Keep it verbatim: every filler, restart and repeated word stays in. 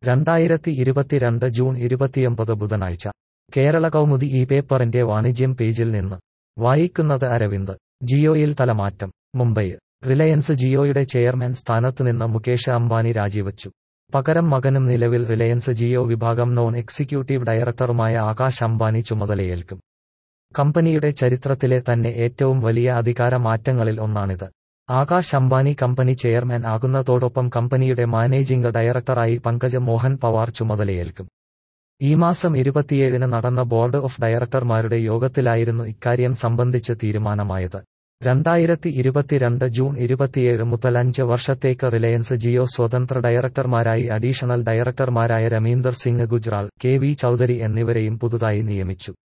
രണ്ടായിരത്തി ഇരുപത്തിരണ്ട് ജൂൺ ഇരുപത്തിയൊമ്പത് ബുധനാഴ്ച കേരള കൗമുദി ഈ പേപ്പറിന്റെ വാണിജ്യം പേജിൽ നിന്ന് വായിക്കുന്നത് അരവിന്ദ്. ജിയോയിൽ തലമാറ്റം. മുംബൈ. റിലയൻസ് ജിയോയുടെ ചെയർമാൻ സ്ഥാനത്തുനിന്ന് മുകേഷ് അംബാനി രാജിവച്ചു. പകരം മകനും നിലവിൽ റിലയൻസ് ജിയോ വിഭാഗം നോൺ എക്സിക്യൂട്ടീവ് ഡയറക്ടറുമായ ആകാശ് അംബാനി ചുമതലയേൽക്കും. കമ്പനിയുടെ ചരിത്രത്തിലെ തന്നെ ഏറ്റവും വലിയ അധികാര മാറ്റങ്ങളിൽ ഒന്നാണിത്. ആകാശ് അംബാനി കമ്പനി ചെയർമാൻ ആകുന്നതോടൊപ്പം കമ്പനിയുടെ മാനേജിംഗ് ഡയറക്ടറായി പങ്കജ് മോഹൻ പവാർ ചുമതലയേൽക്കും. ഈ മാസം ഇരുപത്തിയേഴിന് നടന്ന ബോർഡ് ഓഫ് ഡയറക്ടർമാരുടെ യോഗത്തിലായിരുന്നു ഇക്കാര്യം സംബന്ധിച്ച് തീരുമാനമായത്. രണ്ടായിരത്തി ഇരുപത്തിരണ്ട് ജൂൺ ഇരുപത്തിയേഴ് മുതൽ അഞ്ച് വർഷത്തേക്ക് റിലയൻസ് ജിയോ സ്വതന്ത്ര ഡയറക്ടർമാരായി അഡീഷണൽ ഡയറക്ടർമാരായ രമീന്ദർ സിംഗ് ഗുജ്റാൾ, കെ വി ചൌധരി എന്നിവരെയും പുതുതായി നിയമിച്ചു.